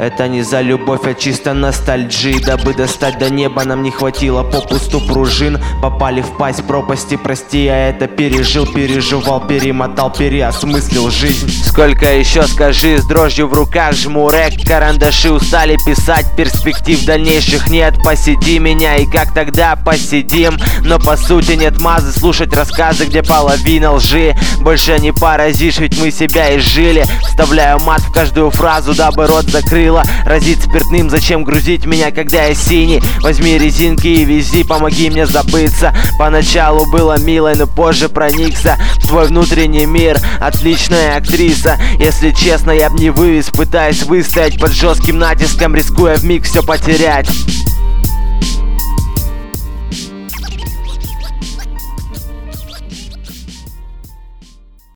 Это не за любовь, а чисто ностальджи. Дабы достать до неба, нам не хватило попусту пружин. Попали в пасть пропасти, прости, я это пережил, переживал, перемотал, переосмыслил жизнь. Сколько еще, скажи, с дрожью в руках жму рэк. Карандаши устали писать, перспектив дальнейших нет. Посиди меня и как тогда посидим. Но по сути нет мазы слушать рассказы, где половина лжи. Больше не поразишь, ведь мы себя изжили. Вставляю мат в каждую фразу, дабы рот закрыла. Разить спиртным, зачем грузить меня, когда я синий? Возьми резинки и вези, помоги мне забыться. Поначалу было мило, но позже проникся в твой внутренний мир. Отличная актриса, если честно, я б не вывез, пытаясь выстоять под жестким натиском, рискуя вмиг все потерять.